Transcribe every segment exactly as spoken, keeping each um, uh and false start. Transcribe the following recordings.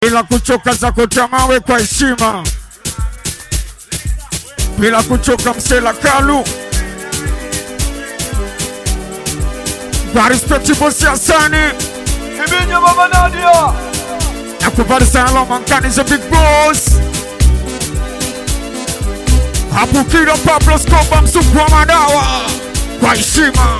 bila kuchoka za kutamawe kwa heshima, bila kuchoka msela kalu kwa respecti bosi Asani Ibinyo Baba Nadia nakubali sana lo mankani za big boss hapu kila Pablo Scoba msuku wa madawa kwa heshima.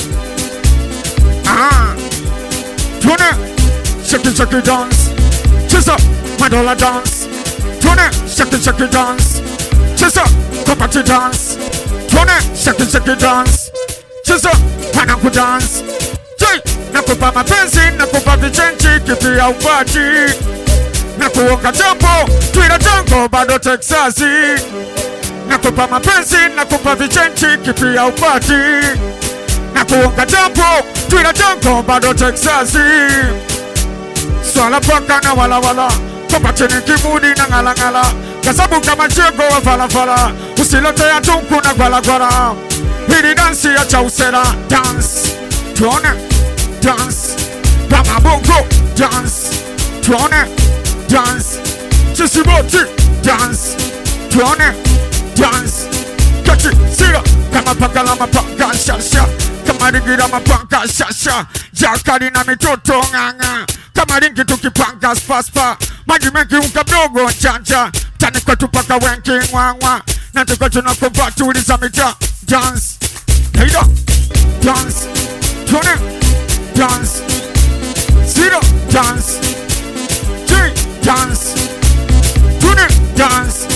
Aha tuone shaki shaki dance cheza madola dance, tuone shaki shaki dance cheza kopati dance, tuone shaki shaki dance cheza panaku dance. Jai nakupa mapenzi nakupa vichenchi kipi ya upati nakuonga jambo tuina tango bado Texasi. Nakupa mapenzi nakupa vichenchi kipi ya upati nakuonga jambo tuina tango bado Texasi. Swala paka na wala wala kopati ni kimudi na ngala ngala kasabu kama chego wa fala fala usilote ya tunku na gwala gwala. Hili dansi ya chausera dance tuone dance Bama bongo dance tuone dance Chisiboti dance tuone dance Kachi sira kama paka la mapanga shasha kama rigira mapanga shasha jakari na mitoto nganga kama ringi tukipanga spaspa maji mengi unga mdogo chanja tani kwa tupaka wenki ngwangwa na tuka tunakomba tuliza mita dance Heida dance tuone dance zero dance J dance tuone dance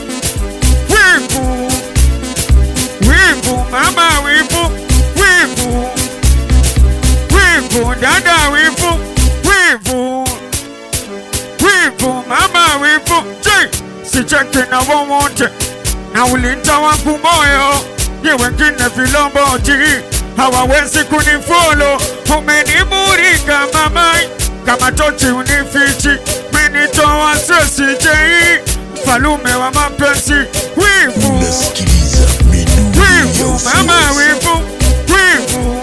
wivu wivu mama wivu wivu wivu dada wivu wivu wivu mama wivu J sicheki na wowote na ulinda wangu moyo ni wengine vilomboji hawawezi kunifolo. Umenimurika mamai kama tochi unifichi menitoa sesi jei mfalume wa mapenzi wivu wivu mama wivu wivu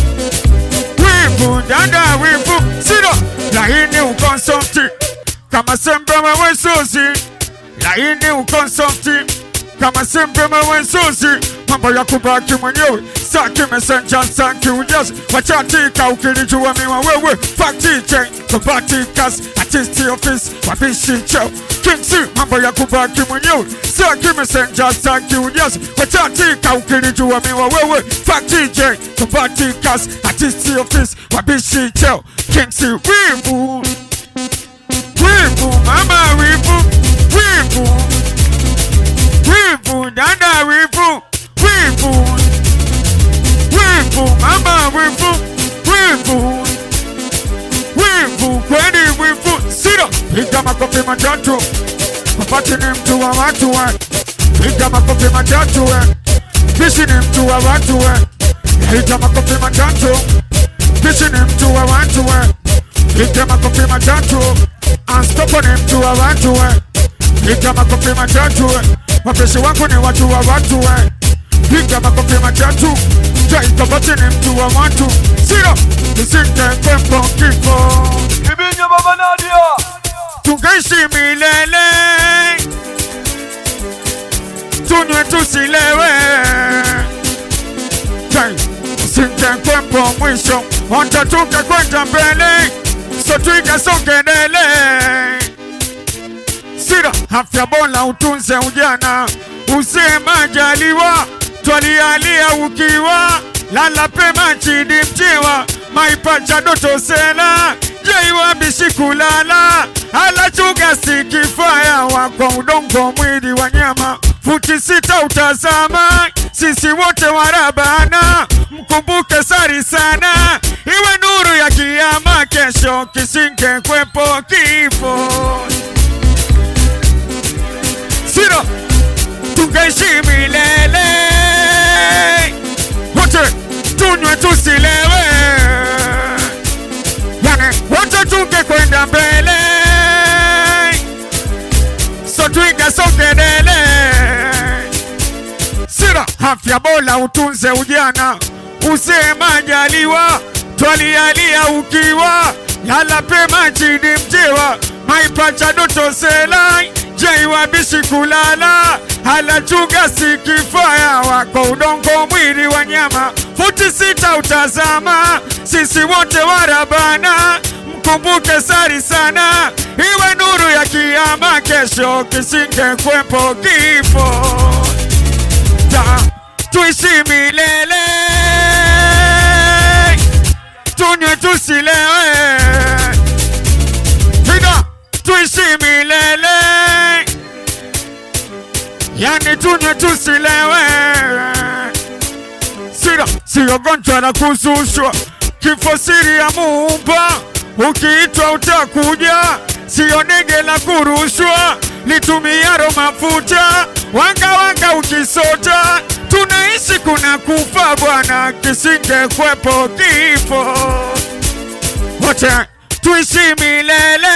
wivu dada wivu siro laini ukonsofti kama sembe mawesozi laini ukonsofti kama sembe mawesozi mambo ya kubaki mwenyewe saki messenger saki ujazi wachatika ukilijua miwa wewe fakti chain kubati kasi artisti office wabishi cheo kingsi mambo ya kubaki mwenyewe saki messenger saki ujazi wachatika ukilijua miwa wewe fakti chain kubati kasi artisti office wabishi cheo kingsi wivu wivu mama wivu wivu wivu dada wivu wivu wivu mama wivu wivu wivu kweli wivu sira piga makofi matatu Kopati ni mtu wa watu we piga makofi matatu we Bishi ni mtu wa watu we piga makofi matatu Bishi ni mtu wa watu we piga makofi matatu Anstopo ni mtu wa watu we piga makofi matatu we Wapeshi wangu ni watu wa watu we piga makofi matatu Jai Kopati ni mtu wa watu Siro nisinte kwempo kifo Ibinyo Baba Nadia Tungeishi milele tunywe tusilewe Jai nisinte kwempo mwisho Ontatuke kwenda mbele So tuiga songedele Sira afya bora utunze ujana Usema jaliwa Twalialia ukiwa Lala pema chidi mchiwa Maipacha doto sela Jaiwa bishikulala Ala chuga sikifaya Wako udongo mwili wanyama Futi sita utazama Sisi wote warabana Mkumbuke sari sana Iwe nuru ya kiyama kesho Kisinge kwepo kifo Siro Tungeishi milele wote tunywe tusilewe yani wote tunge kwenda mbele So tuiga songedele Sira afya bora utunze ujana Usema jaliwa Twalialia ukiwa Lala pema chini mjiwa Maipacha doto selai Jai wabishi kulala Hala chuga sikifaya wako udongo mwili wanyama Futi sita utazama Sisi wote warabana Mkumbuke sari sana Iwe nuru ya kiyama kesho Kisinge kwepo kifo Ta tuishi milele Tunywe tusilewe Hida tuishi milele Yani tunywe tusilewe Sira, siyo gonjwa la kuzushwa Kifo siri ya Muumba Ukiitwa utakuja Siyo nege la kurushwa Litumiaro mafuta Wanga wanga ukisota Tunaishi kuna kufa bwana Kisinge kwepo kifo Wote tuishi milele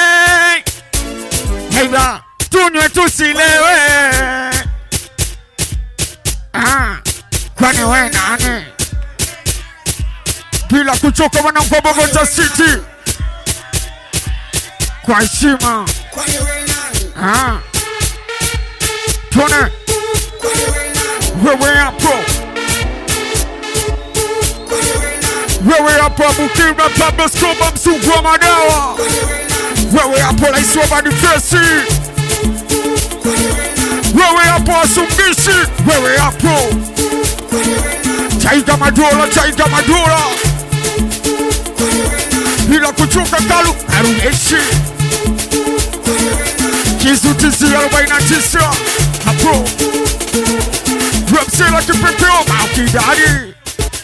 Heiba tunywe tusilewe Ah, kwani we nani? Bila kuchoka wanangu wa Bogota City Kwa heshima Kwani we nani? Ah, tuone Kwani we nani? wewe hapo Kwani we nani? Wewe hapo Bukira Pablo Skoba msungu wa madawa Kwani we nani? Wewe hapo Laisi wa Manifesti Kwani we nani? Wewe hapo Asumbishi Wewe hapo Kwani we nani? Chaiga Madola Chaiga Madola Kwani we nani? Bila kuchoka Kalu Karumeshi Kwani we nani? Kizutizi arobaini na tisa Hapo Websela kipekeo Maukidari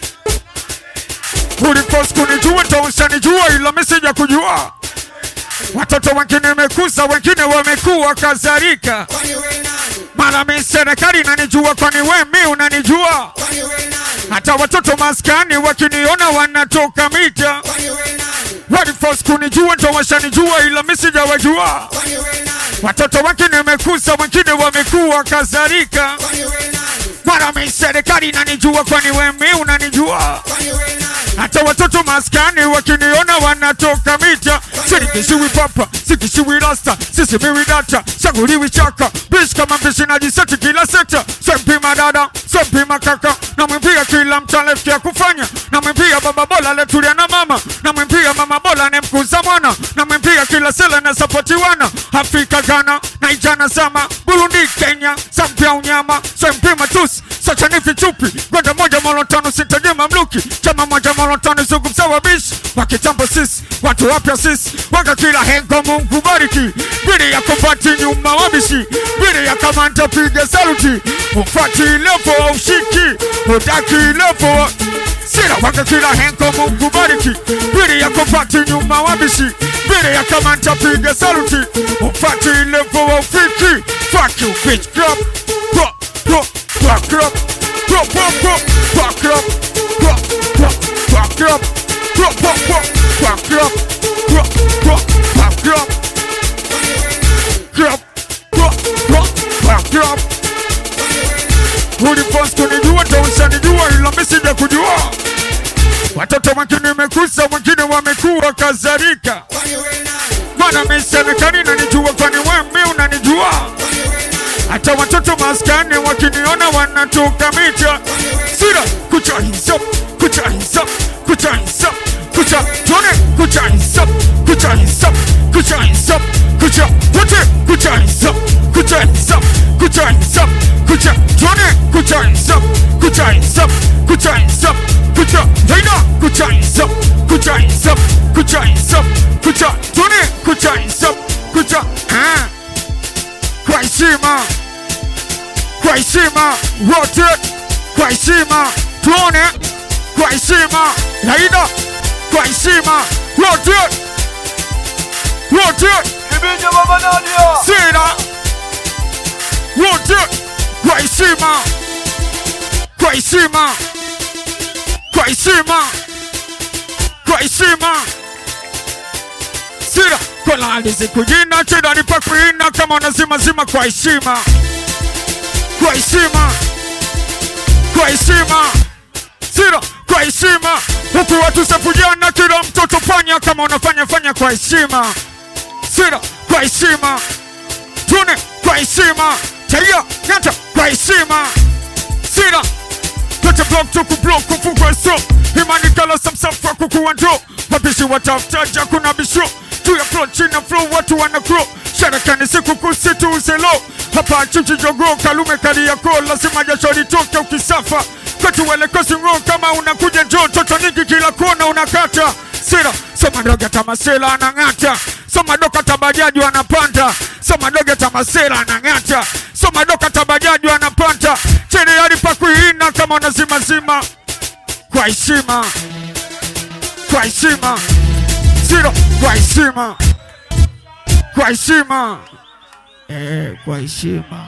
Ulikosi kunijua Tausha nijua ila mesija kujua Watoto wengine mekusa wengine wamekuwa kazarika Kwani we nani? Mara mi serikali nanijua kwani we mi unanijua Kwani we nani? Hata watoto maskani wakiniona wanatoka mita Kwani we nani? Walikosi kunijua ndo washanijua ila mesija wajua Kwani we nani? Watoto wengine mekusa wengine wamekuwa kazarika Kwani we nani? Mara mi serikali nanijua kwani we mi unanijua Kwani we nani? Hata watoto maskani wakiniona wanatoka mita Sirikishiwi papa, sikishiwi rasta Sisi miwi data, shaguliwi chaka Bish kama mbishi na jiseti kila sekta Sempima dada, sempima kaka Na mwimpia kila mtalefki ya kufanya Na mwimpia baba bola letulia na mama Na mwimpia mama bola ne mkuza mwana Na mwimpia kila sela na sapoti wana Afrika Ghana, Naijana sama Burundi Kenya, sampia unyama Sempima tusi, sachanifi chupi Gwanda moja molotano sitajima mluki Chama moja molotano zugu msawa bishi Wakitambo sisi, watu wapya sisi Waka kila hengo Mungu bariki Bili ya kumbati nyuma wabishi Bili ya kamanta piga saluti Ufati levo wa ushiki Udaki levo wa Sira waka kila hengo Mungu bariki Bili ya kumbati nyuma wabishi Bili ya kamanta piga saluti Ufati levo wa ufiki Fuck you bitch club Bro, bro, bro, club Bro, bro, bro, bro, club Bro, bro, bro, club Bro, bro, bro, bro, club Bro, bro, bro, club Club, bro, bro, bro, club Ulikosi kunijua Tausha nijua ila mesija kujua Watoto wengine mekusa wengine wamekuwa kazarika Kwani we nani? Mana mi serikali nanijua kwani we mi unanijua Kwani we nani? Hata watoto maskani wakiniona wanatoka mita Sira, kucha hinsap, kucha hinsap, kucha hinsap Kucha, tuone, kucha hinsap, kucha hinsap, kucha hinsap Kucha, wote, kucha hinsap, kucha hinsap, kucha hinsap Kucha, tuone, kucha hinsap, kucha hinsap, kucha hinsap Kucha, daina, kucha hinsap, kucha hinsap, kucha hinsap Kucha, tuone, kucha hinsap, kucha, ah Kwa heshima Kwa heshima wote Kwa heshima tuone Kwa heshima Laida Kwa heshima wote Wote Kibinya Baba Nadia. Sina wote Kwa heshima Kwa heshima Kwa heshima Kwa heshima Sina kwa lalizi kujina chida nipa kuina kama unazima zima kwa heshima Kwa heshima Kwa heshima Sina kwa heshima Huku watu sefujana kila mtoto fanya kama unafanya fanya kwa heshima Sira kwa heshima. Tune kwa heshima. Chaya nyata kwa heshima. Sira Kete block tuku block kufungwa so. Imani kala samsafa kukuwa ndo. Wabishi watafutaja kuna bisho. Tuya flow china flow watu wana grow. Sharakani siku kusitu uzelo. Hapa chichi jogo kalume kari yako. Lazima jasho litoke ukisafa. Kwetu wele kosi ngo kama unakuja njoo. Toto nyingi kila kona unakata. Sira soma doga tamasela anangata. Soma doka tabajaji wanapanda. Soma doga tamasela anangata. Soma doka tabajaji wanapanda. Chini hadi pakuhina kama unazima zima. Kwa heshima. Kwa heshima. Sira kwa heshima. Kwa heshima. Eh, kwa heshima.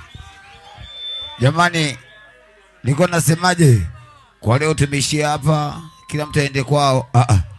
Jamani, niko nasemaje? Kwa leo tumeshia hapa, kila mtu aende kwao. Ah ah.